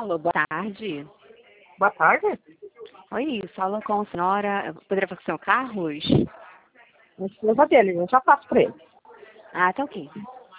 Alô, boa tarde. Boa tarde. Oi, fala com a senhora. Poderia falar com o senhor Carlos? A esposa dele, eu já passo para ele. Ah, tá ok.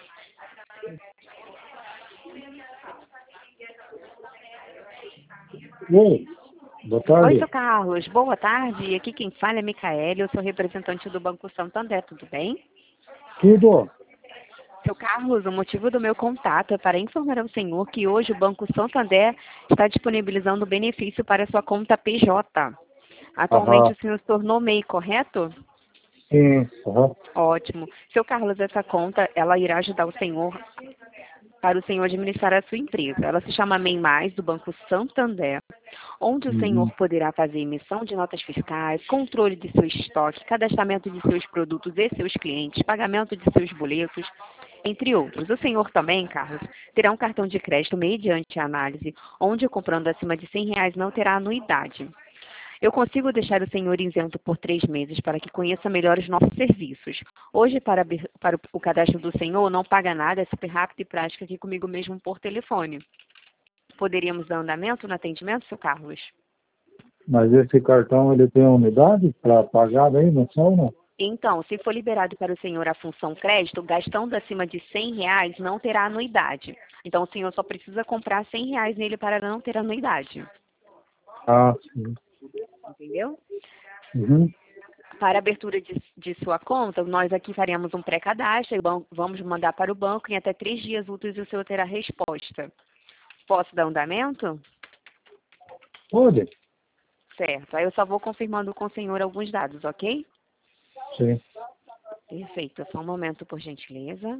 Oi, boa tarde. Oi, senhor Carlos. Boa tarde. Aqui quem fala é Micaele. Eu sou representante do Banco Santander. Tudo bem? Tudo? Seu Carlos, o motivo do meu contato é para informar ao senhor que hoje o Banco Santander está disponibilizando benefício para sua conta PJ. Atualmente Aham, o senhor se tornou MEI, correto? sim, aham. Ótimo. Seu Carlos, essa conta, ela irá ajudar o senhor para o senhor administrar a sua empresa. Ela se chama MEI Mais, do Banco Santander, onde o senhor Uhum. poderá fazer emissão de notas fiscais, controle de seu estoque, cadastramento de seus produtos e seus clientes, pagamento de seus boletos, entre outros. O senhor também, Carlos, terá um cartão de crédito mediante análise, onde comprando acima de R$ 100 não terá anuidade. Eu consigo deixar o senhor isento por 3 meses para que conheça melhor os nossos serviços. Hoje, para o cadastro do senhor, não paga nada, é super rápido e prático aqui comigo mesmo por telefone. Poderíamos dar andamento no atendimento, seu Carlos? Mas esse cartão, ele tem unidade para pagar daí, não são, não? Então, se for liberado para o senhor a função crédito, gastando acima de R$ 100 não terá anuidade. Então, o senhor só precisa comprar R$ 100 nele para não ter anuidade. Ah, sim. Entendeu? Uhum. Para a abertura de sua conta, nós aqui faremos um pré-cadastro e vamos mandar para o banco em até 3 dias úteis e o senhor terá resposta. Posso dar andamento? Pode? Certo. Aí eu só vou confirmando com o senhor alguns dados, ok? Sim. Perfeito. Só um momento, por gentileza.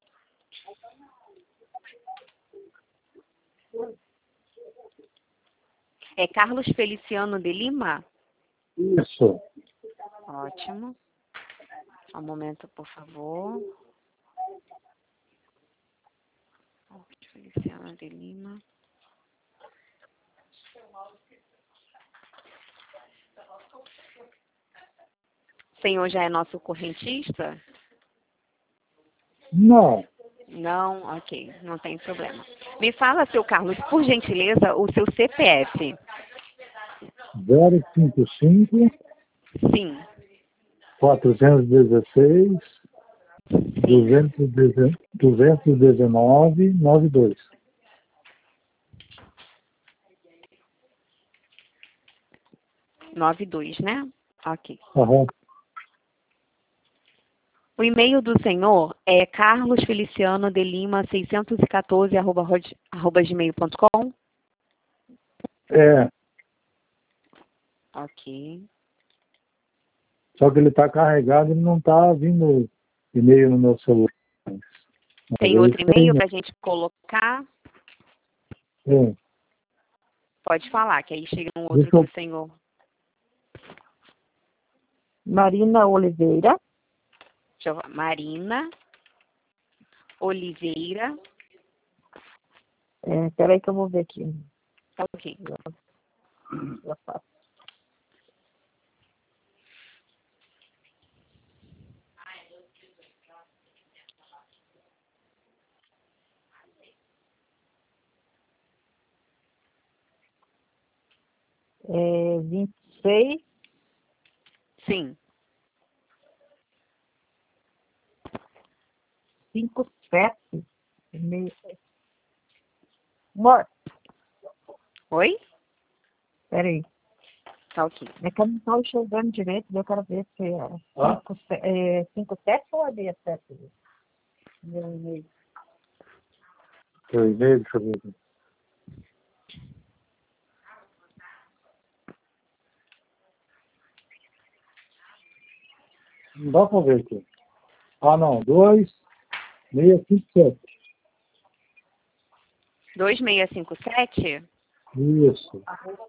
É Carlos Feliciano de Lima? Isso. Ótimo. Só um momento, por favor. Carlos Feliciano de Lima. O senhor já é nosso correntista? Não. Não? Ok, não tem problema. Me fala, seu Carlos, por gentileza, o seu CPF. 055 Sim, 416 sim. 219 92. 92, né? Ok. Aham. O e-mail do senhor é carlosfeliciano.delima614@gmail.com. É, Ok. só que ele está carregado e não está vindo e-mail no meu celular. Mas Tem ele outro tem, e-mail para a gente colocar? tem. Pode falar, que aí chega um outro Deixa que eu, o senhor... Marina Oliveira, Deixa eu... Marina Oliveira. peraí que eu vou ver aqui. Ok. Já faço. É 26, Sim. 57, meio. Amor, Oi? peraí. Tá ok. É que eu não estou enxergando direito, eu quero ver se Ah, 57 ou é 67? Meu e-mail. teu e-mail, deixa eu ver aqui. Não dá para ver aqui. Ah, não. 2657. 2657? Isso.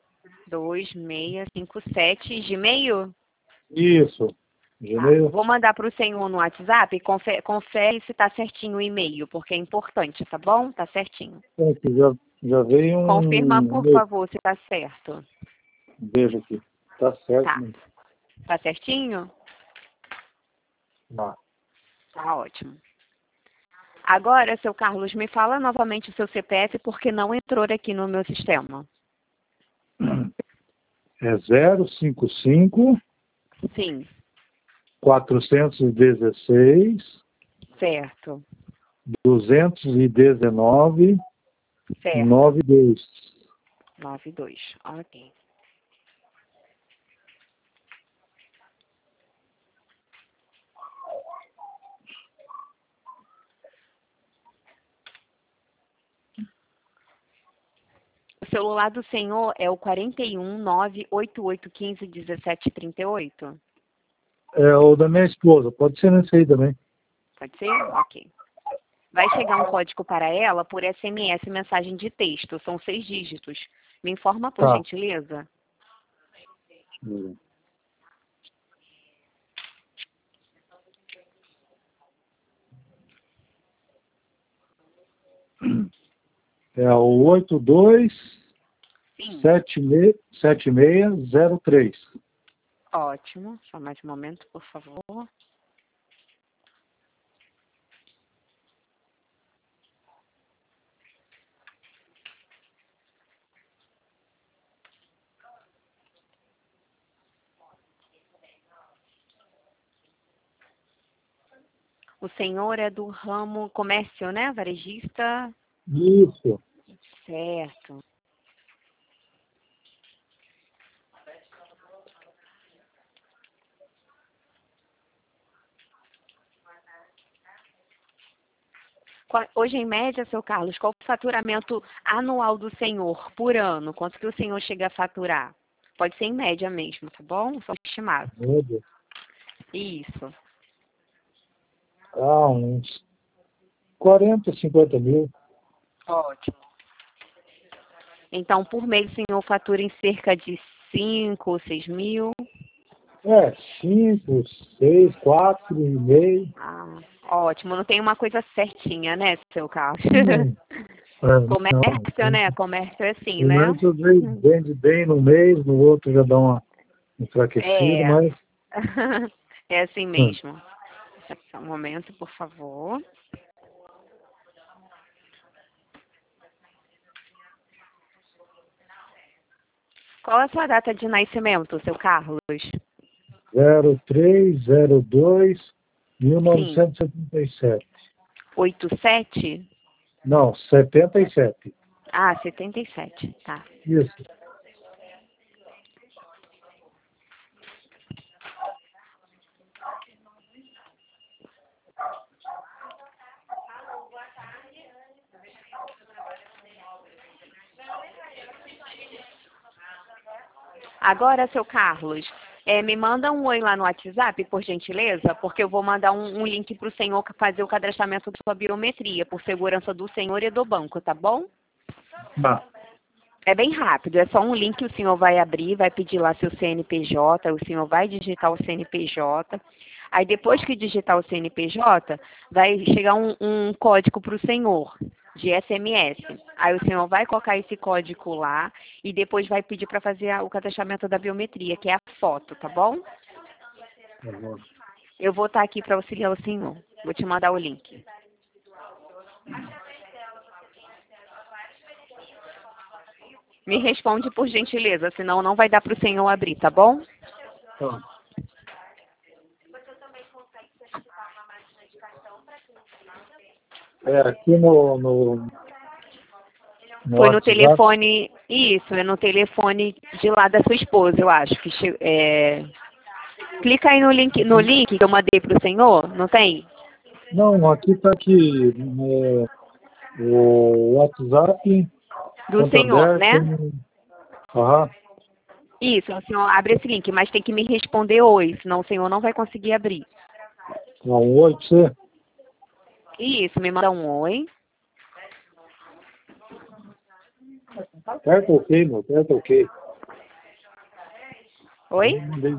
2657, Gmail? Isso. Tá. Gmail? Vou mandar para o senhor no WhatsApp e confere se tá certinho o e-mail, porque é importante, tá bom? Tá certinho. É, que já veio Confirma, um por e-mail. favor, se tá certo. Veja aqui. Tá certo, Tá. né? Tá certinho? Tá. Tá ótimo. Agora, seu Carlos, me fala novamente o seu CPF porque não entrou aqui no meu sistema. É 055 Sim, 416 certo, 219 certo. 92. 92, ok. O celular do senhor é o 41988151738? É o da minha esposa, pode ser nesse aí também. Pode ser? Ok. Vai chegar um código para ela por SMS, mensagem de texto. São 6 dígitos. Me informa, por Tá. gentileza. É o 82 Sim. 7603. Ótimo. Só mais um momento, por favor. O senhor é do ramo comércio, né? Varejista. Isso. Certo. Hoje, em média, seu Carlos, qual o faturamento anual do senhor por ano? Quanto que o senhor chega a faturar? Pode ser em média mesmo, tá bom? Só estimado. Média. Isso. Uns 40, 50 mil. Ótimo. Então, por mês, o senhor fatura em cerca de 5 ou 6 mil? 5, 6, 4 e meio. Ah, ótimo. Não tem uma coisa certinha, né, seu Carlos? Não, não. Comércio, né? Comércio é assim, O né? médico vende bem no mês, no outro já dá uma enfraquecida, É. mas É assim mesmo. Só um momento, por favor. Qual a sua data de nascimento, seu Carlos? 0302 Sim. 1977. 87? Não, 77. Ah, 77. Tá. Isso. Agora, seu Carlos, me manda um oi lá no WhatsApp, por gentileza, porque eu vou mandar um link para o senhor fazer o cadastramento da sua biometria, por segurança do senhor e do banco, tá bom? Tá. É bem rápido, é só um link que o senhor vai abrir, vai pedir lá seu CNPJ, o senhor vai digitar o CNPJ. Aí depois que digitar o CNPJ, vai chegar um código para o senhor de SMS. Aí o senhor vai colocar esse código lá e depois vai pedir para fazer o cadastramento da biometria, que é a foto, tá bom? Tá bom. Eu vou estar aqui para auxiliar o senhor. Vou te mandar o link. Me responde por gentileza, senão não vai dar para o senhor abrir, tá bom? Tá. Aqui no Foi no WhatsApp. telefone, isso, é no telefone de lá da sua esposa, eu acho. Clica aí no link que eu mandei para o senhor, não tem? Não, aqui está aqui o WhatsApp, Do conta senhor, aberta. né? Aham. Isso, o senhor abre esse link, mas tem que me responder oi, senão o senhor não vai conseguir abrir. Um oi pra você. Isso, me manda um oi. Aperta ok, meu. Aperta ok. Oi? Mandei.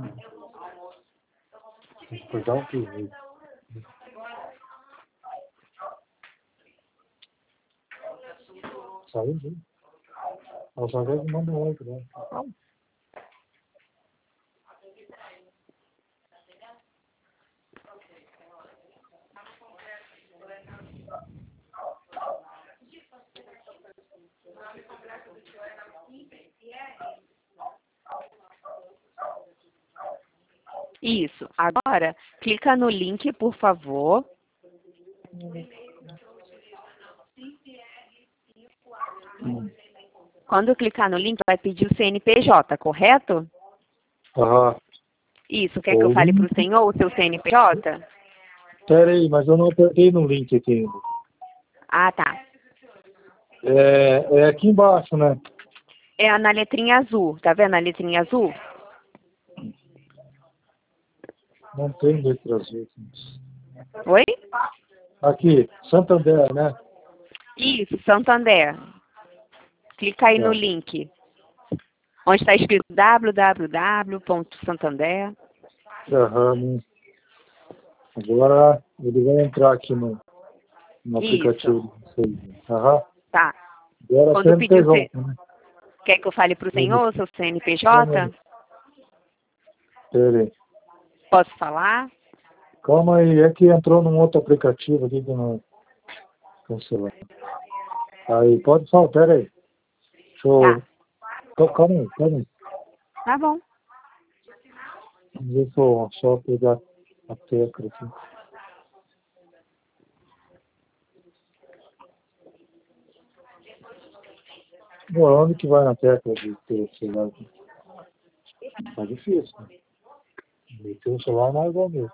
Acordar um pouquinho. Saiu, hein? Só vai mandar um oi pra ela. Isso. Agora, clica no link, por favor. Quando clicar no link, vai pedir o CNPJ, correto? Aham. Isso. Quer que eu fale para o senhor o seu CNPJ? Pera aí, mas eu não apertei no link aqui ainda. Ah, tá. É aqui embaixo, né? É na letrinha azul. Tá vendo a letrinha azul? Não tem letra azul. Oi? Aqui, Santander, né? Isso, Santander. Clica aí no Tá. link. Onde está escrito www.santander. Aham. Agora ele vai entrar aqui no Isso. aplicativo de vocês. Aham. Tá. Agora Quando pedir o CNPJ, né? Quer que eu fale para o senhor o seu CNPJ? Pera aí. Posso falar? Calma aí, é que entrou num outro aplicativo aqui que não cancelar. Aí, pode falar, pera aí. Deixa Tá. eu... Calma aí. Tá bom. Deixa eu só pegar a tecla aqui. Bom, onde que vai na tecla de ter o celular aqui? Tá difícil, né? Meter o celular não é igual mesmo.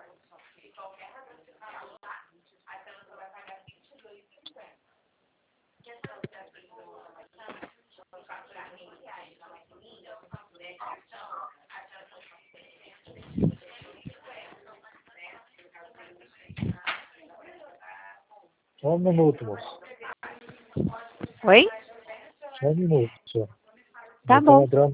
Só um minuto, moço. Oi? Só um minuto, só. Tá Eu tô bom. entrando.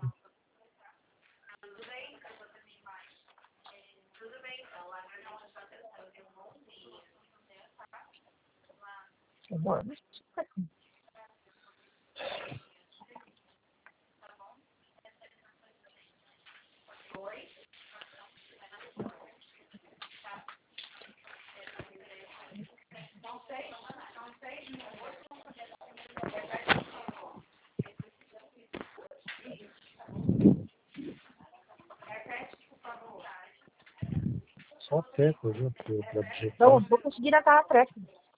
Só tecla, viu? Pra digitar. Não, vou conseguir naquela treca.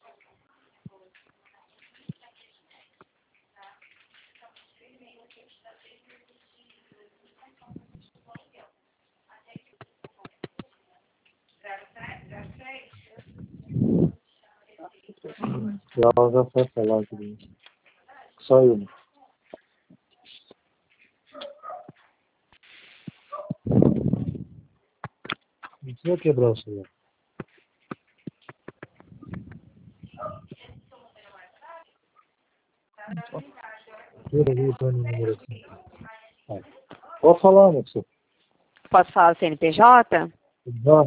Ela já foi falar aqui. Saiu, né? Não precisa quebrar o celular. Tira ali, põe no número aqui. Vai. Pode falar, moço. Posso falar o CNPJ? Já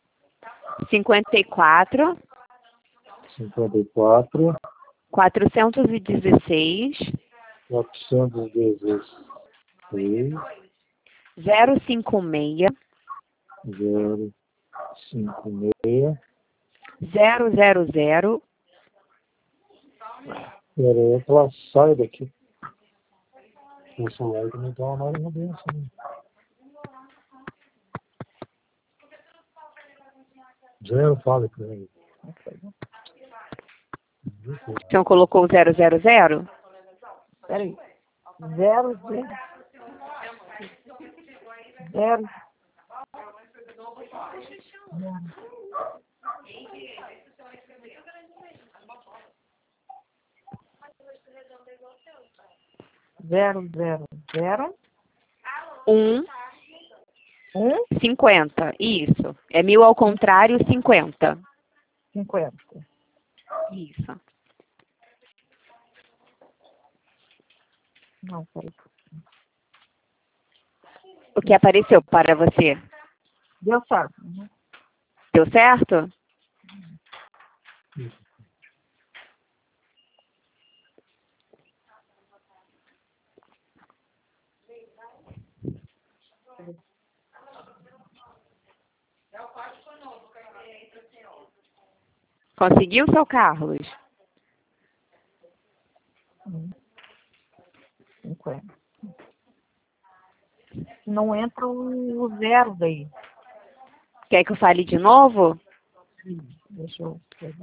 54 54 416 416 056 056. 000 Pera aí, ela sai daqui. O celular também tá uma hora bem assim. Zero, fala pra ele. O senhor colocou 000? Peraí. 0, 0. Zero, zero, zero. 1, 50. Isso. É 1000 ao contrário, 50. 50. Isso. Não, peraí. O que apareceu para você? Deu certo. Uhum. Deu certo? Conseguiu, seu Carlos? 50. Não entra o zero daí. Quer que eu fale de novo? Deixa eu pegar.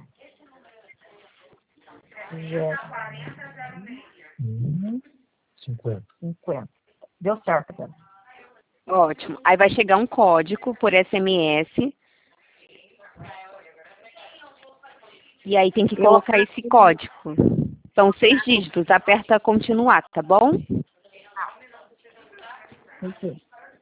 50. 50. Deu certo, Dani. Ótimo. Aí vai chegar um código por SMS. E aí tem que colocar esse código. São 6 dígitos. Aperta continuar, tá bom? Ok.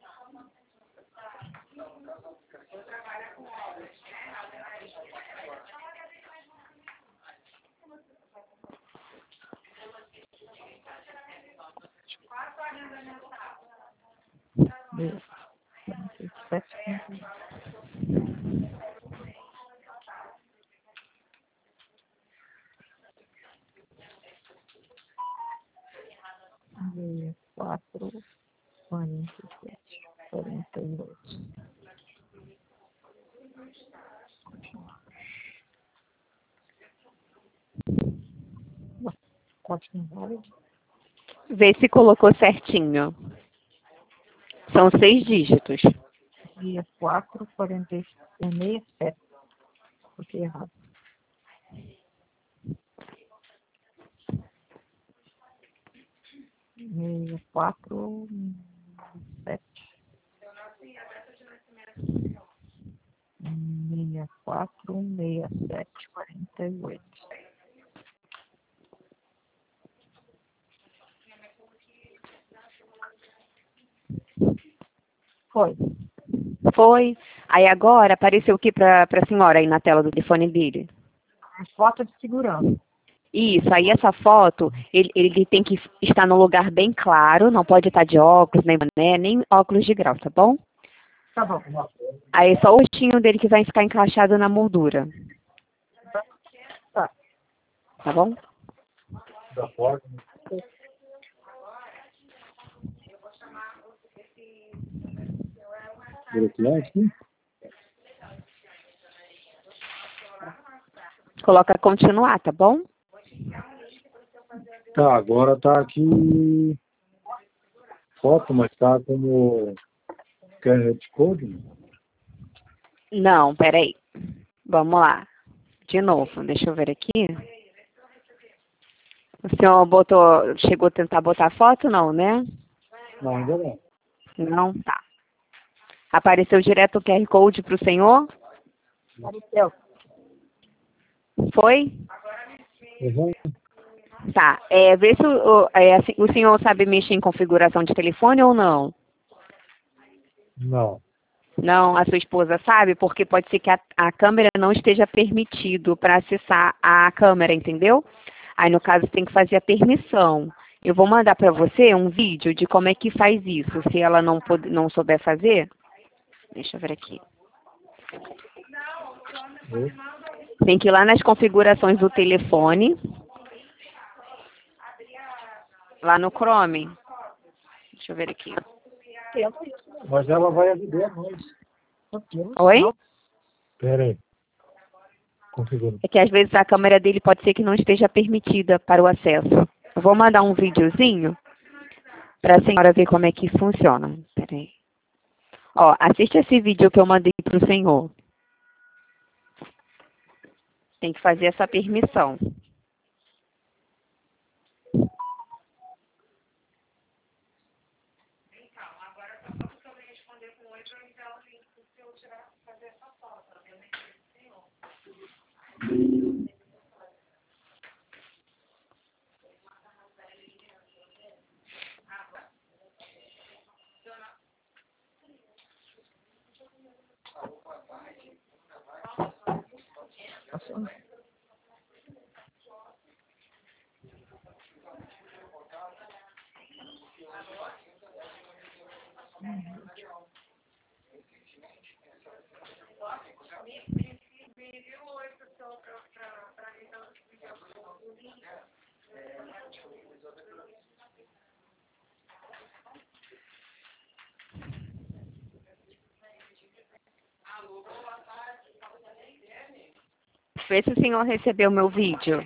Beleza. 47. 4, 47, 48. Continuar. Vê se colocou certinho. São 6 dígitos. 4, 67. Coloquei errado. 4, 7. 64, 67, 48. Foi. Foi. Aí agora apareceu o que para a senhora aí na tela do telefone dele? A foto de segurança. Isso, aí essa foto, ele tem que estar num lugar bem claro, não pode estar de óculos, nem boné, nem óculos de grau, tá bom? Tá bom. Aí é só o rostinho dele que vai ficar encaixado na moldura, Tá. tá bom? Da porta. Aqui? Coloca continuar, tá bom? Tá, agora tá aqui foto, mas tá como QR Code? Não, peraí. Vamos lá. De novo, deixa eu ver aqui. O senhor chegou a tentar botar a foto, não, né? Não, ainda não. Não? Tá. Apareceu direto o QR Code para o senhor? Apareceu. Foi? Uhum. Tá. Vê se assim, o senhor sabe mexer em configuração de telefone ou não? Não. Não, a sua esposa sabe? Porque pode ser que a câmera não esteja permitido para acessar a câmera, entendeu? Aí, no caso, tem que fazer a permissão. Eu vou mandar para você um vídeo de como é que faz isso. Se ela não souber fazer, deixa eu ver aqui. Tem que ir lá nas configurações do telefone, lá no Chrome. Deixa eu ver aqui. Mas ela vai ajudar nós. Oi? Pera aí. Configura. É que às vezes a câmera dele pode ser que não esteja permitida para o acesso. Eu vou mandar um videozinho para a senhora ver como é que funciona. Peraí. Ó, assiste esse vídeo que eu mandei para o senhor. Tem que fazer essa permissão. Vê se o senhor recebeu meu vídeo.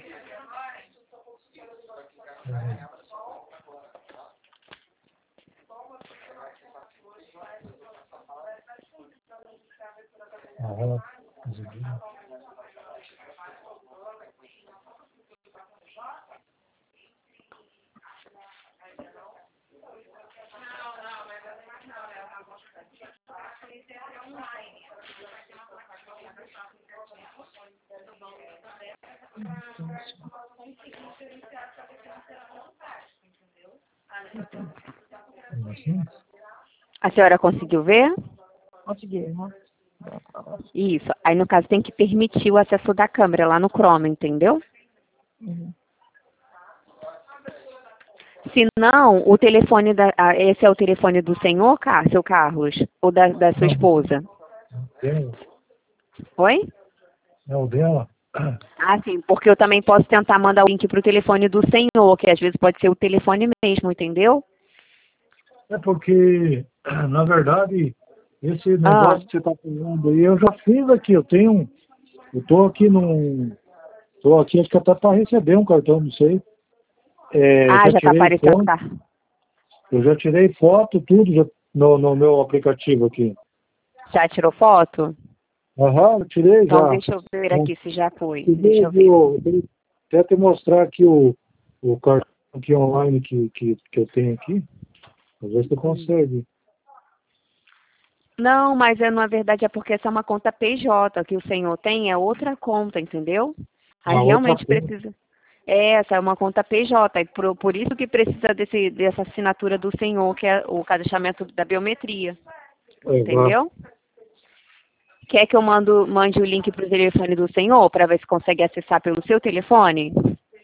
Aham. Consegui. Assim? A senhora conseguiu ver? Consegui, né? Isso. Aí, no caso, tem que permitir o acesso da câmera lá no Chrome, entendeu? Uhum. Se não, o telefone esse é o telefone do senhor, seu Carlos? Ou da sua Não, esposa? dela. Oi? É o dela? Ah, sim, porque eu também posso tentar mandar o link para o telefone do senhor, que às vezes pode ser o telefone mesmo, entendeu? É porque, na verdade, esse Ah, negócio que você está falando aí, eu já fiz aqui. Eu tô aqui tô aqui, acho que até para receber um cartão, não sei. Já já está tirei aparecendo, foto, tá? eu já tirei foto, tudo no meu aplicativo aqui. Já tirou foto? Aham, eu tirei Então já. deixa eu ver Bom, aqui se já foi. eu Deixa eu ver. vou até te mostrar aqui o cartão aqui online que eu tenho aqui. Às vezes você consegue. Não, mas na verdade é porque essa é uma conta PJ que o senhor tem, é outra conta, entendeu? Aí A outra realmente conta. precisa. Essa é uma conta PJ, e por isso que precisa dessa assinatura do senhor, que é o cadastramento da biometria, Exato. entendeu? Quer que eu mande o link para o telefone do senhor para ver se consegue acessar pelo seu telefone?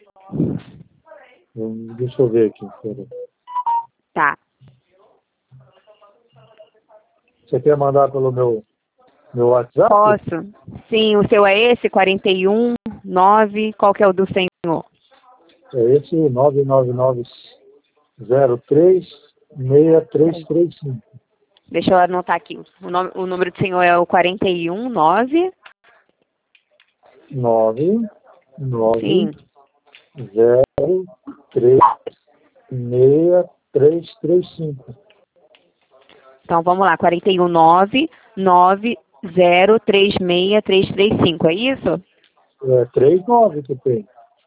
Deixa eu ver aqui. Pera. Tá. Você quer mandar pelo meu WhatsApp? Posso? Sim, o seu é esse, 419, qual que é o do senhor? É esse 999036335. Deixa eu anotar aqui. O número do senhor é o 419. 99 Sim. 036335. Então vamos lá, 419-9036-335, é isso? É 39 que tem.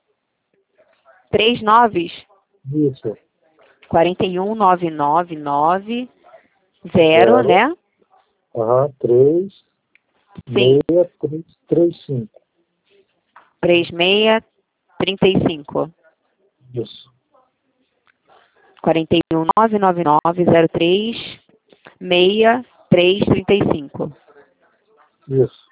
39? Isso. 41999, 0, 0, né? 3, Sim. 6335. 3635. Isso. 41999036335. Isso.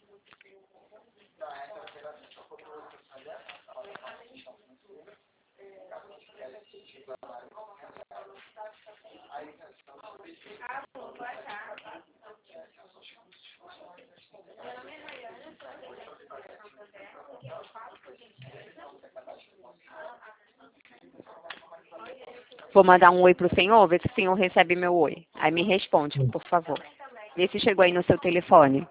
Vou mandar um oi pro senhor, ver se o senhor recebe meu oi. Aí me responde, por favor. Vê se chegou aí no seu telefone.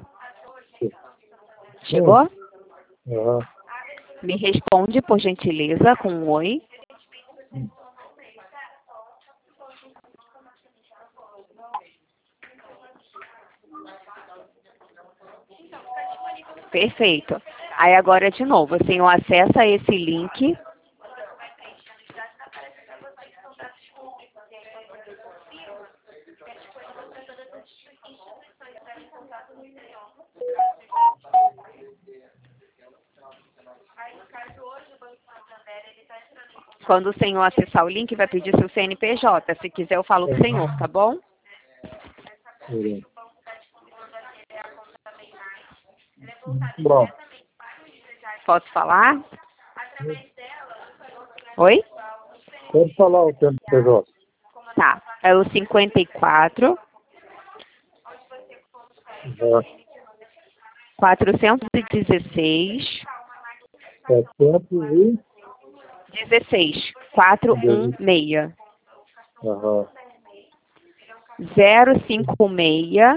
Sim. Chegou? Aham. Me responde, por gentileza, com um oi. Perfeito. Aí agora de novo, o senhor acessa esse link. Quando o senhor acessar o link, vai pedir seu CNPJ. Se quiser, eu falo com o senhor, tá bom? Bom, Posso falar? Oi? pode falar o tempo PJ. Tá. É o 54 Já 416 700 16 e 416 aham, 056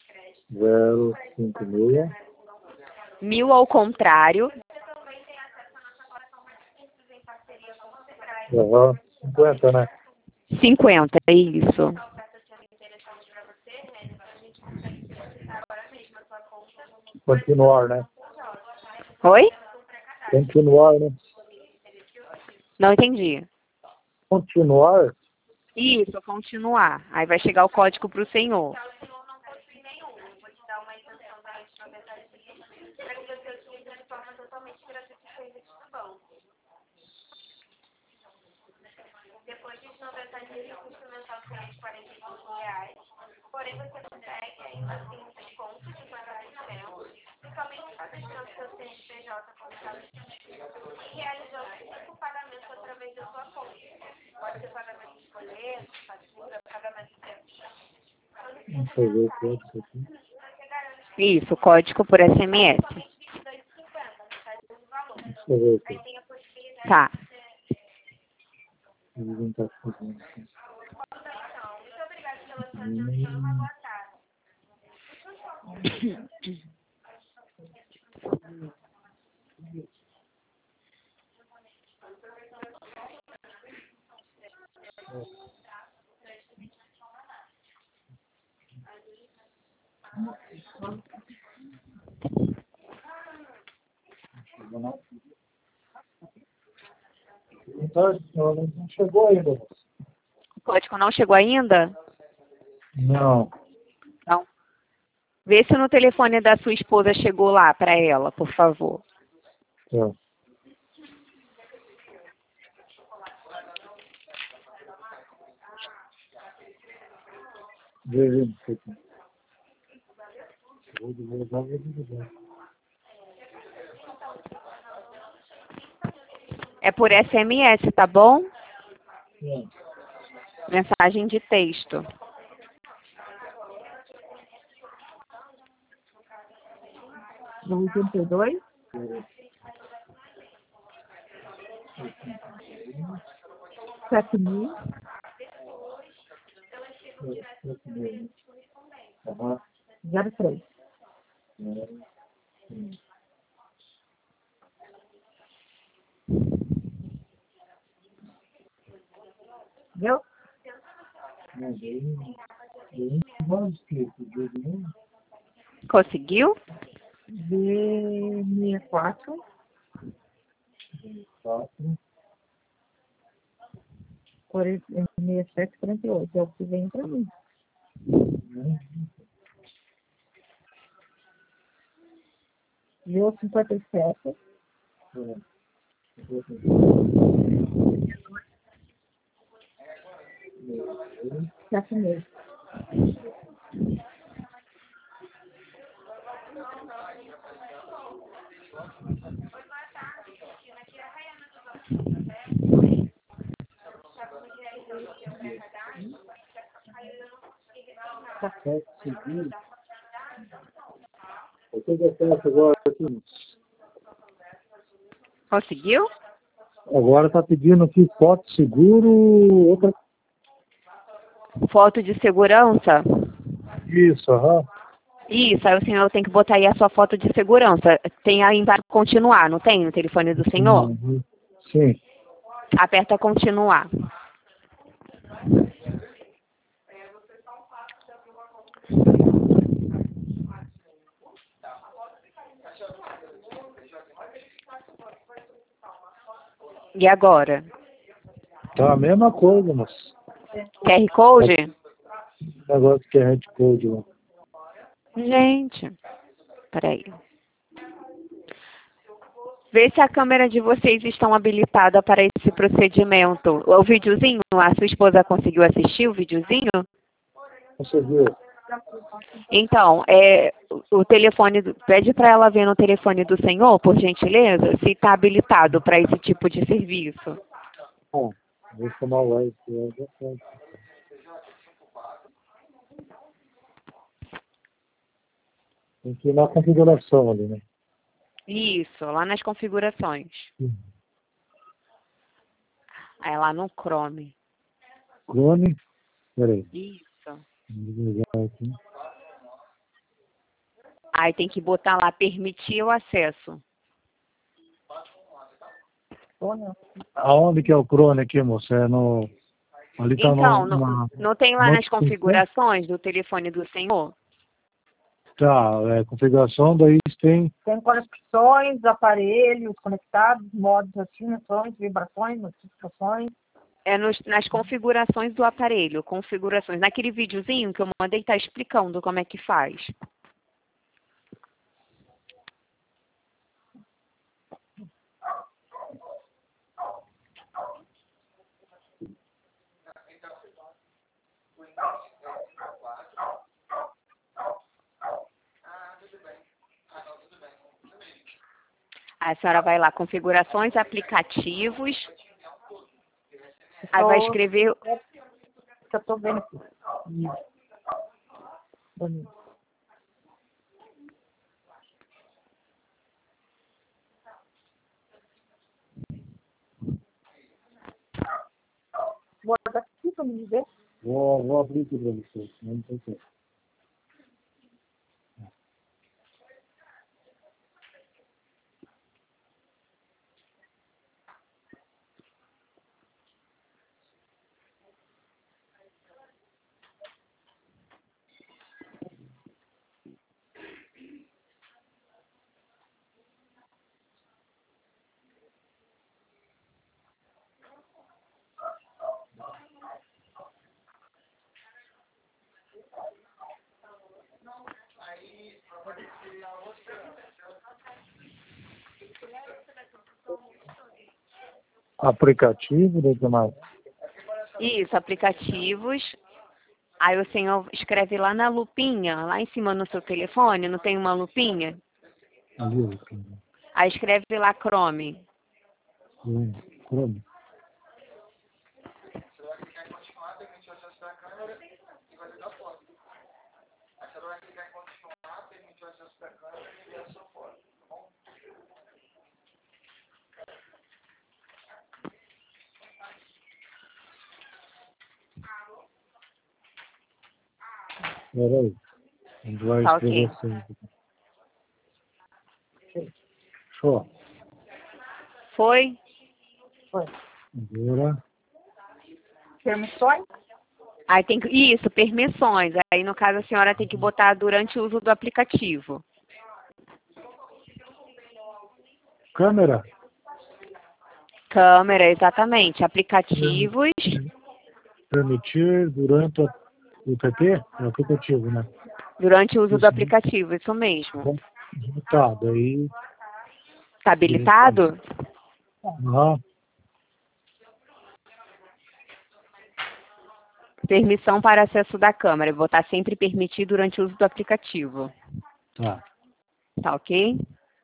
056 1000 ao contrário, aham, 50, né? 50, é isso. Continuar, né? Oi? Continuar, né? Não entendi. Continuar? Isso, continuar. Aí vai chegar o código para o senhor. Deixa eu ver o código aqui. Isso, código por SMS. Deixa eu ver aqui. Tá. Ele não tá fazendo aqui. Então, não chegou ainda. O código não chegou ainda? Não. Não. Vê se no telefone da sua esposa chegou lá para ela, por favor. Tá. Veja isso aqui. Vou divulgar. É por SMS, tá bom? Sim. Mensagem de texto. Do 82? Sete mil. Aham. 03. Viu? Não, daí não escrito, né? Conseguiu? B64. 4. 67, 48. É o que vem pra mim. Viu? 57. 7 meses. Café civil. Eu tenho acesso agora aqui. Conseguiu? Agora está pedindo aqui foto seguro, outra. Foto de segurança? Isso, aham. Isso, aí o senhor tem que botar aí a sua foto de segurança. Tem aí embaixo continuar, não tem no telefone do senhor? Uhum. Sim. Aperta continuar. E agora? Tá a mesma coisa, moço. QR Code? Negócio que é red code lá. Gente, peraí. Vê se a câmera de vocês estão habilitada para esse procedimento. O videozinho, a sua esposa conseguiu assistir o videozinho? Você viu? Então, o telefone, pede para ela ver no telefone do senhor, por gentileza, se está habilitado para esse tipo de serviço. Ah, vou chamar o live. Tem que ir na configuração ali, né? Isso, lá nas configurações. Aí lá no Chrome. Chrome. Peraí. Isso. Vou ligar aqui. Aí tem que botar lá, permitir o acesso. Aonde que é o Chrome aqui, moço? É no... Ali tá Então, no... não tem lá nas configurações do telefone do senhor? Tá, configuração, daí tem... Tem conexões, aparelhos conectados, modos, afinações, vibrações, notificações. É nas configurações do aparelho, configurações. Naquele videozinho que eu mandei, está explicando como é que faz. Aí a senhora vai lá, configurações, aplicativos. Aí vai escrever... Que eu estou vendo aqui. Bonito. Vou dar aqui para me ver. Vou abrir aqui para vocês, não tem que... Aplicativo, daí que mais? Isso, aplicativos. Aí o senhor escreve lá na lupinha, lá em cima no seu telefone, não tem uma lupinha? Ali, Aí escreve lá Chrome. Chrome. Peraí, a gente vai Tá escrever ok. assim. Show. Foi? Foi. Agora, Permissões? Aí tem que... Isso, permissões. Aí no caso a senhora tem que botar durante o uso do aplicativo. câmera. Câmera, exatamente. Aplicativos. Permitir durante o PP, é o aplicativo, né? Durante o uso do Isso. aplicativo, isso mesmo. Tá, daí... Tá habilitado? Aham. Permissão para acesso da câmera. Vou botar sempre permitir durante o uso do aplicativo. Tá. Tá ok?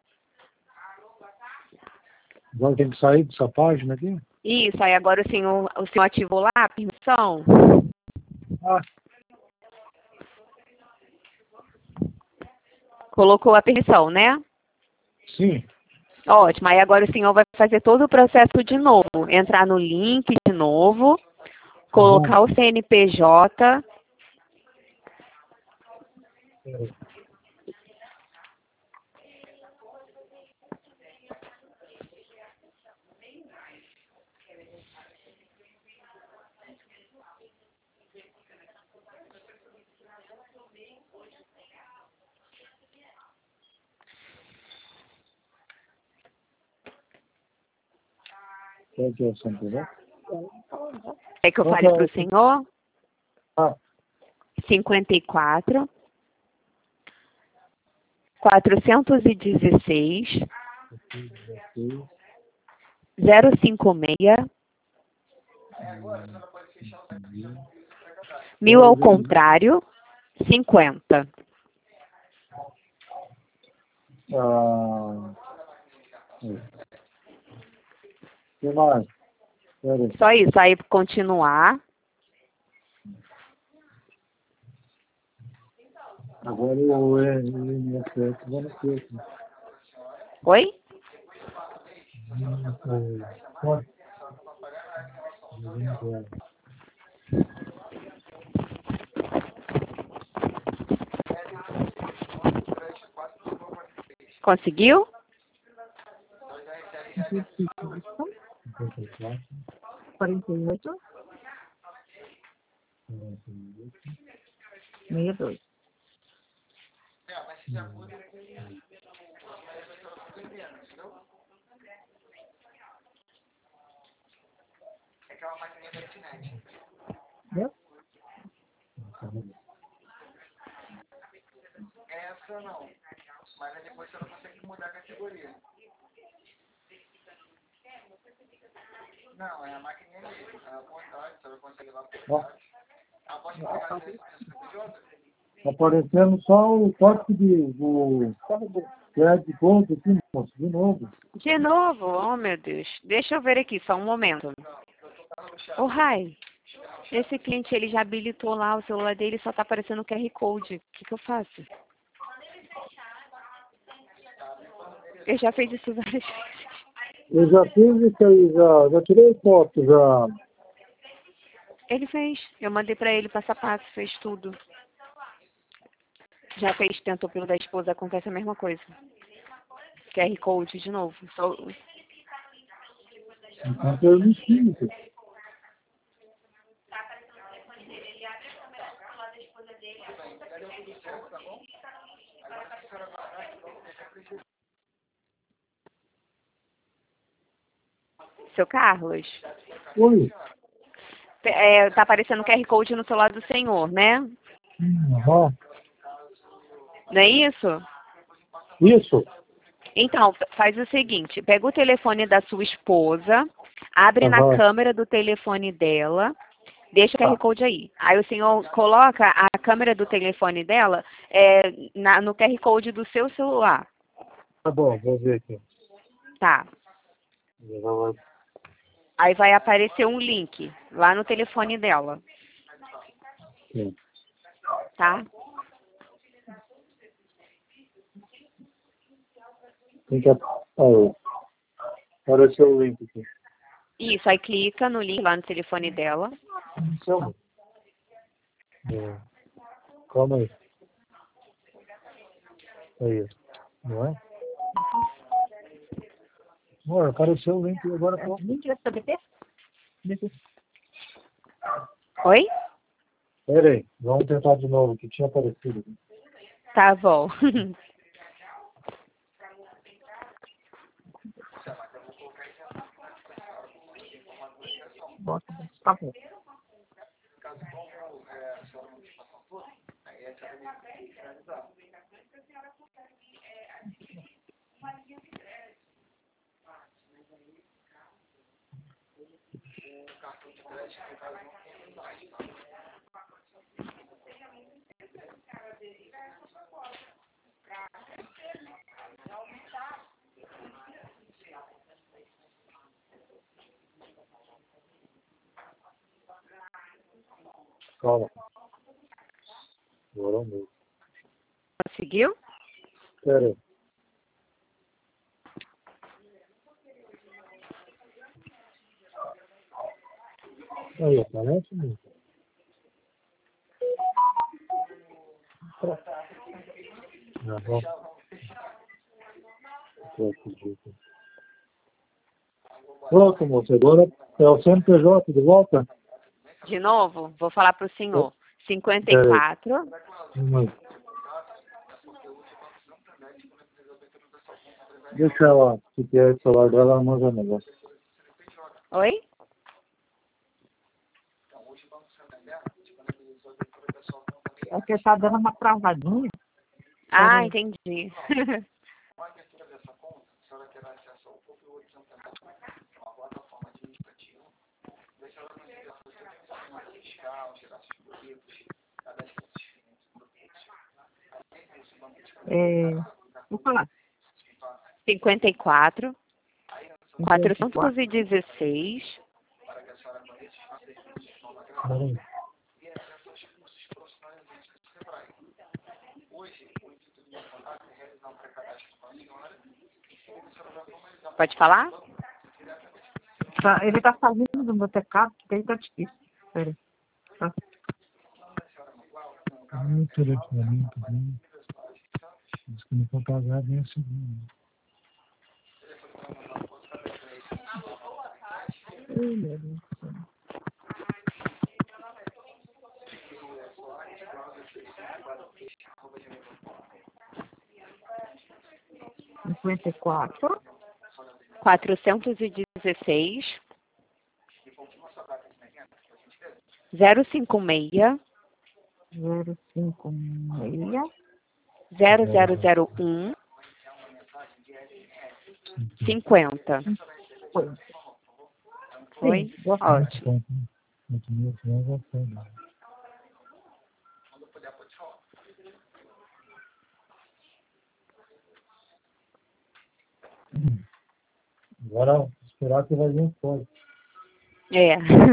Agora tem que sair dessa página aqui? Isso, aí agora o senhor ativou lá a permissão? Ah, Colocou a permissão, né? sim. Ótimo, aí agora o senhor vai fazer todo o processo de novo. Entrar no link de novo, colocar o CNPJ. Qual que é o CNPJ? É que eu fale para o senhor? Ah, 54 416 056 1000 ao contrário 50. o que mais? Peraí. Só isso, aí continuar. Agora o INSS vai no preço. Oi? Pode. Conseguiu? 48, 62. Né? Ó, aparecendo só o código do crédito ponto aqui, moço, de novo. De novo? Oh, meu Deus. Deixa eu ver aqui, só um momento. Ô, Rai, esse cliente, ele já habilitou lá o celular dele, só tá aparecendo o QR Code. O que eu faço? Eu já fiz isso várias vezes. Eu já fiz isso aí, já tirei foto, já. Ele fez. Eu mandei pra ele passo a passo, fez tudo. Já fez, tentou pelo da esposa, acontece a mesma coisa. QR Code de novo. Só... Enquanto eu não fiz. Seu Carlos, Oi. tá aparecendo o QR Code no celular do senhor, né? Aham. Não é isso? Isso. Então, faz o seguinte, pega o telefone da sua esposa, abre na Aham. câmera do telefone dela, deixa o QR Tá. Code aí. Aí o senhor coloca a câmera do telefone dela no QR Code do seu celular. Tá bom, vou ver aqui. Tá. Aí vai aparecer um link lá no telefone dela, Sim. tá? Tem que... Aí. Apareceu o link aqui. Isso, aí clica no link lá no telefone dela. Chama. É. Calma aí. Aí. Não é? Amor, apareceu o link agora. Mentira, você sabe ter? Oi? Pera aí, vamos tentar de novo, que tinha aparecido. Tá bom. Bota, tá bom. Calma. Agora mesmo. Conseguiu? Pera aí. Aí, aparece mesmo. Já vou. Eu acredito. Pronto, moço. Agora é o CNPJ de volta? De novo, vou falar pro senhor. Pera aí. 54. Deixa ela, se quer o celular dela, ela manda o negócio. Oi? É que tá dando uma travadinha. Ah, entendi. Vou falar. 54, 54. 416, Pera aí. pode falar? Tá, ele tá fazendo do meu teclado, que aí tá difícil. Pera aí. Tá. O telefone também. Diz que não foi pagar nem a segunda. Ih, meu Deus do céu. 54, 416, 056, 056, 0001, 50. foi. Foi? Sim, já foi. Ótimo. Agora, esperar que vai vir um código. É.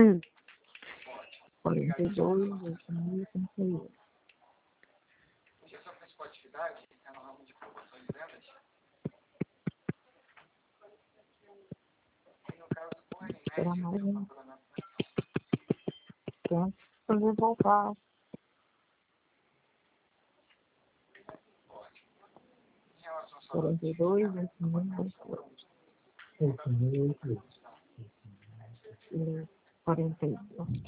42, 2038. Esperar mais um tempo para ele voltar. Quarenta e dois, 42.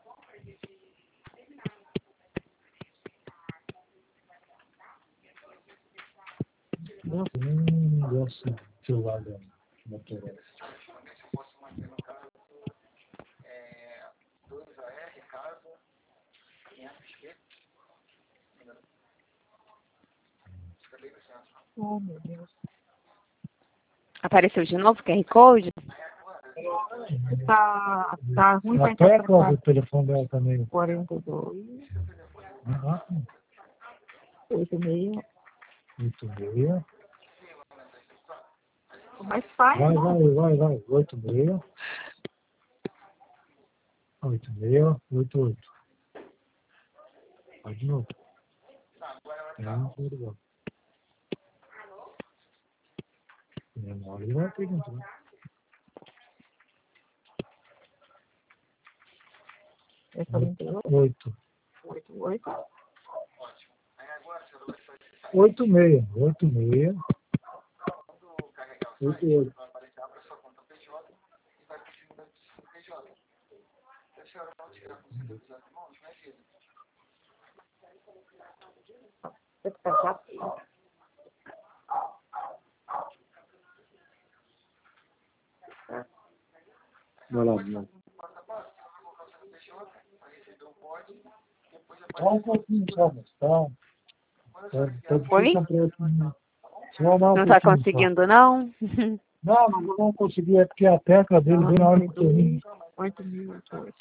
Nossa, nem gosto do celular da motorista. Oh, meu Deus. Apareceu de novo o QR Code? Tá ruim para A tecla interpretar. do telefone dela também. 42, Ah, 86. 86. Mas faz, Vai. não. 86. 86. 88. Vai de novo. Tudo bom. Memória ele vai ter que entrar. 48, 8. 88. 86. 88. 88. Tem que pegar. Vai lá, vai. Só um pouquinho só, mas tá Oi? difícil comprar aqui. Só mais um Não tá pouquinho só. conseguindo, não? Não, mas eu não consegui, é porque a tecla dele veio na hora que eu termino. 8.088.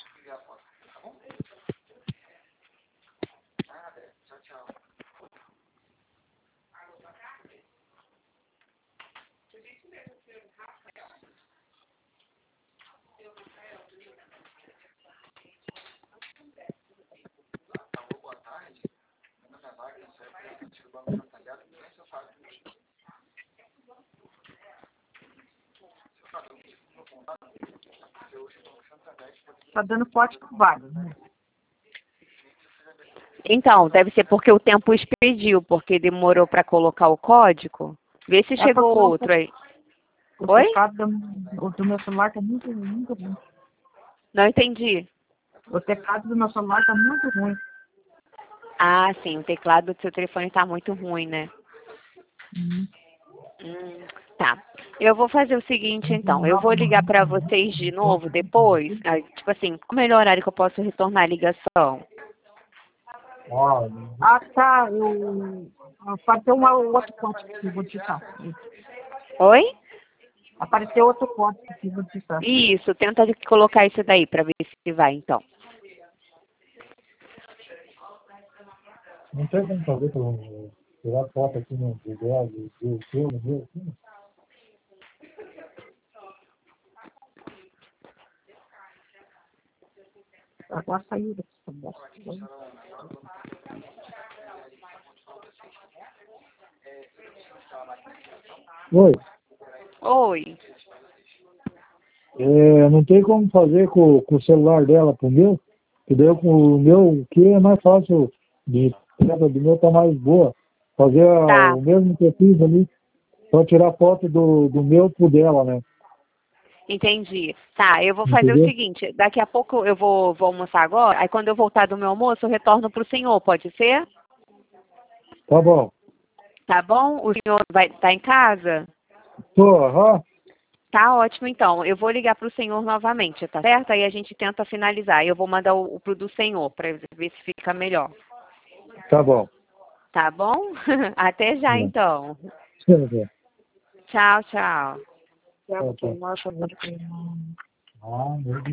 Tá dando pote com vários, né? Então, deve ser porque o tempo expediu, porque demorou para colocar o código. Vê se chegou porque outro aí. o Oi? teclado do meu celular tá muito ruim. Não entendi. O teclado do meu celular tá muito ruim. Ah, sim, o teclado do seu telefone tá muito ruim, né? Uhum. Tá. Eu vou fazer o seguinte, então. Eu vou ligar para vocês de novo depois. Tipo assim, qual o melhor horário que eu posso retornar a ligação? Ah, tá. Apareceu outro pote que eu vou digitar. Oi? Apareceu outro pote que eu vou digitar. Isso, tenta colocar isso daí para ver se vai, então. Não tem como fazer para tirar foto aqui no Google, do filme, viu? Agora saiu daqui. Oi. Oi. Não tem como fazer com o celular dela pro meu, que daí com o meu, que é mais fácil de do meu tá mais boa. Fazer Tá. o mesmo que eu fiz ali, só tirar foto do meu pro dela, né? Entendi. Tá, eu vou fazer o Entendeu? seguinte, daqui a pouco eu vou almoçar agora, aí quando eu voltar do meu almoço, eu retorno pro senhor, pode ser? Tá bom. Tá bom? O senhor vai estar em casa? Tô, aham. Tá ótimo, então. Eu vou ligar para o senhor novamente, tá certo? Aí a gente tenta finalizar. Eu vou mandar o pro do senhor para ver se fica melhor. Tá bom. Tá bom? Até já, É. então. Tá. Tchau, tchau. Já Tá. porque nós somos Ah, meu Deus.